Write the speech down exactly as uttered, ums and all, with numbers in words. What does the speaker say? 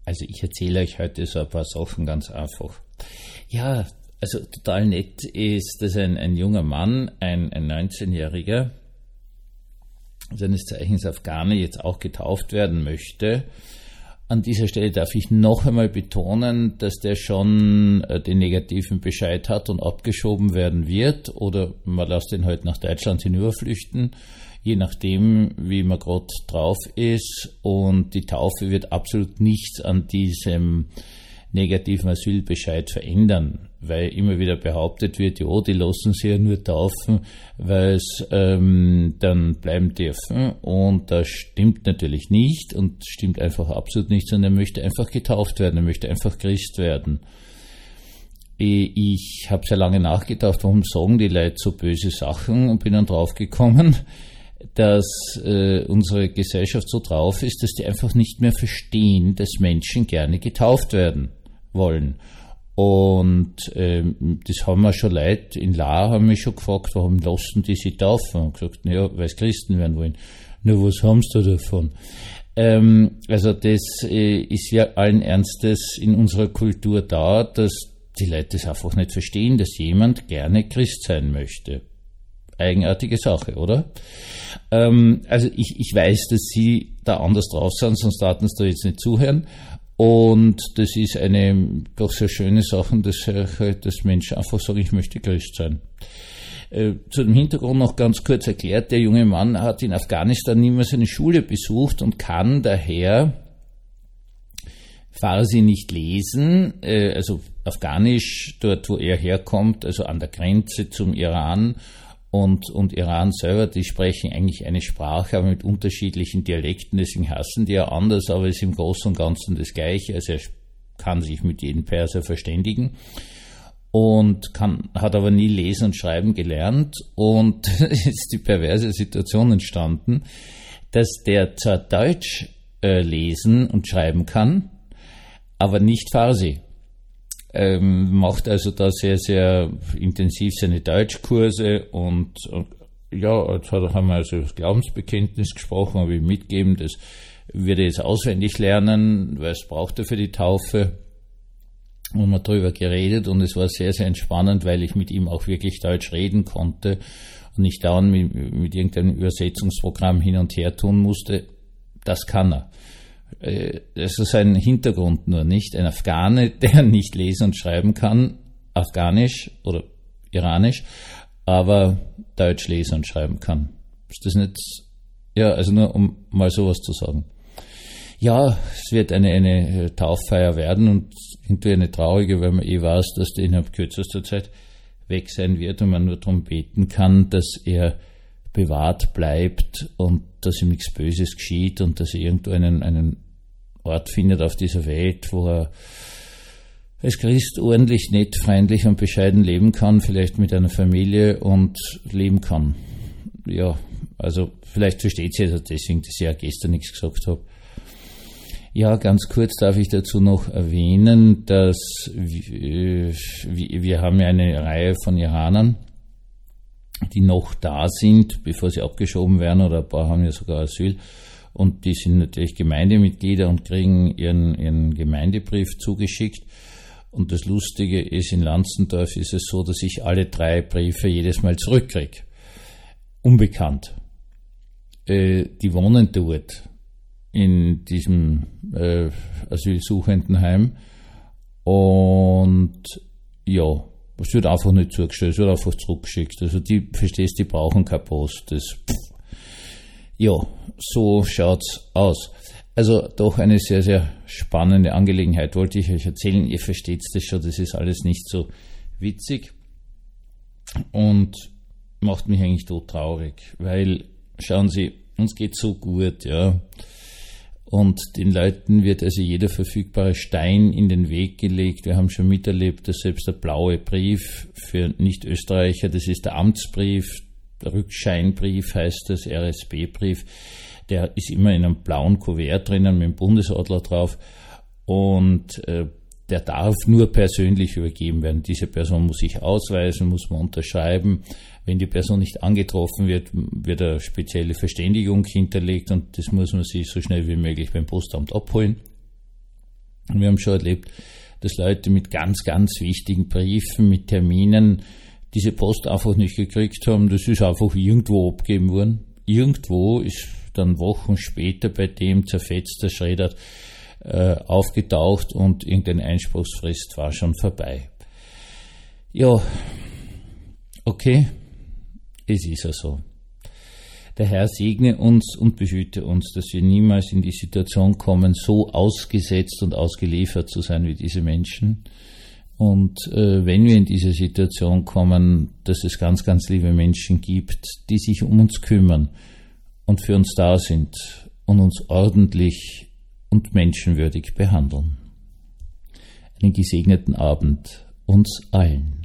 Also ich erzähle euch heute so ein paar Sachen ganz einfach. Ja, also total nett ist, dass ein, ein junger Mann, ein, ein neunzehnjähriger, seines Zeichens Afghane, jetzt auch getauft werden möchte. An dieser Stelle darf ich noch einmal betonen, dass der schon den negativen Bescheid hat und abgeschoben werden wird, oder man lässt ihn halt nach Deutschland hinüberflüchten, je nachdem, wie man gerade drauf ist. Und die Taufe wird absolut nichts an diesem negativen Asylbescheid verändern, weil immer wieder behauptet wird, ja, die lassen sich ja nur taufen, weil es ähm, dann bleiben dürfen, und das stimmt natürlich nicht und stimmt einfach absolut nicht, sondern er möchte einfach getauft werden, er möchte einfach Christ werden. Ich habe sehr lange nachgedacht, warum sagen die Leute so böse Sachen, und bin dann draufgekommen, dass äh, unsere Gesellschaft so drauf ist, dass die einfach nicht mehr verstehen, dass Menschen gerne getauft werden wollen. Und ähm, das haben wir schon Leute in Lahr haben mich schon gefragt, warum lassen die sich taufen? Und gesagt, naja, weil es Christen werden wollen. Nur was haben sie da davon? Ähm, also das äh, ist ja allen Ernstes in unserer Kultur da, dass die Leute das einfach nicht verstehen, dass jemand gerne Christ sein möchte. Eigenartige Sache, oder? Ähm, also ich, ich weiß, dass Sie da anders drauf sind, sonst taten Sie da jetzt nicht zuhören. Und das ist eine doch sehr schöne Sache, dass, dass Menschen einfach sagen, ich möchte Christ sein. Äh, zu dem Hintergrund noch ganz kurz erklärt, der junge Mann hat in Afghanistan nie mehr seine Schule besucht und kann daher Farsi nicht lesen, äh, also Afghanisch, dort wo er herkommt, also an der Grenze zum Iran. Und, und Iran selber, die sprechen eigentlich eine Sprache, aber mit unterschiedlichen Dialekten, deswegen hassen die ja anders, aber es ist im Großen und Ganzen das Gleiche. Also er kann sich mit jedem Perser verständigen und kann, hat aber nie lesen und schreiben gelernt, und es ist die perverse Situation entstanden, dass der zwar Deutsch äh, lesen und schreiben kann, aber nicht Farsi. Ähm, macht also da sehr, sehr intensiv seine Deutschkurse, und äh, ja, jetzt hat, haben wir also das Glaubensbekenntnis gesprochen, habe ich mitgegeben, das wird er jetzt auswendig lernen, weil es braucht er für die Taufe, und wir haben darüber geredet, und es war sehr, sehr entspannend, weil ich mit ihm auch wirklich Deutsch reden konnte und nicht dauernd mit, mit irgendeinem Übersetzungsprogramm hin und her tun musste. Das kann er. Das ist ein Hintergrund nur, nicht? Ein Afghane, der nicht lesen und schreiben kann, Afghanisch oder Iranisch, aber Deutsch lesen und schreiben kann. Ist das nicht? Ja, also nur um mal sowas zu sagen. Ja, es wird eine, eine Tauffeier werden, und irgendwie eine traurige, weil man eh weiß, dass der innerhalb kürzester Zeit weg sein wird und man nur darum beten kann, dass er bewahrt bleibt und dass ihm nichts Böses geschieht und dass er irgendwo einen, einen Ort findet auf dieser Welt, wo er als Christ ordentlich, nett, freundlich und bescheiden leben kann, vielleicht mit einer Familie und leben kann. Ja, also vielleicht versteht sie ja deswegen, dass ich ja gestern nichts gesagt habe. Ja, ganz kurz darf ich dazu noch erwähnen, dass wir, wir haben ja eine Reihe von Iranern, die noch da sind, bevor sie abgeschoben werden, oder ein paar haben ja sogar Asyl, und die sind natürlich Gemeindemitglieder und kriegen ihren, ihren Gemeindebrief zugeschickt. Und das Lustige ist, in Lanzendorf ist es so, dass ich alle drei Briefe jedes Mal zurückkriege. Unbekannt. Äh, die wohnen dort in diesem äh, Asylsuchendenheim, und ja, es wird einfach nicht zugestellt, es wird einfach zurückgeschickt. Also die, verstehst, die brauchen keine Post. Das, pff. Ja, so schaut's aus. Also doch eine sehr, sehr spannende Angelegenheit, wollte ich euch erzählen. Ihr versteht das schon, das ist alles nicht so witzig und macht mich eigentlich todtraurig, weil, schauen Sie, uns geht so gut, ja. Und den Leuten wird also jeder verfügbare Stein in den Weg gelegt. Wir haben schon miterlebt, dass selbst der blaue Brief für Nicht-Österreicher, das ist der Amtsbrief, der Rückscheinbrief heißt das, R S B-Brief, der ist immer in einem blauen Kuvert drinnen mit dem Bundesadler drauf, und äh, der darf nur persönlich übergeben werden. Diese Person muss sich ausweisen, muss man unterschreiben. Wenn die Person nicht angetroffen wird, wird eine spezielle Verständigung hinterlegt, und das muss man sich so schnell wie möglich beim Postamt abholen. Wir haben schon erlebt, dass Leute mit ganz, ganz wichtigen Briefen, mit Terminen diese Post einfach nicht gekriegt haben. Das ist einfach irgendwo abgegeben worden. Irgendwo ist dann Wochen später bei dem zerfetzter Schredder äh, aufgetaucht und irgendeine Einspruchsfrist war schon vorbei. Ja, okay, es ist ja so. Der Herr segne uns und behüte uns, dass wir niemals in die Situation kommen, so ausgesetzt und ausgeliefert zu sein wie diese Menschen. Und äh, wenn wir in diese Situation kommen, dass es ganz, ganz liebe Menschen gibt, die sich um uns kümmern und für uns da sind und uns ordentlich und menschenwürdig behandeln. Einen gesegneten Abend uns allen.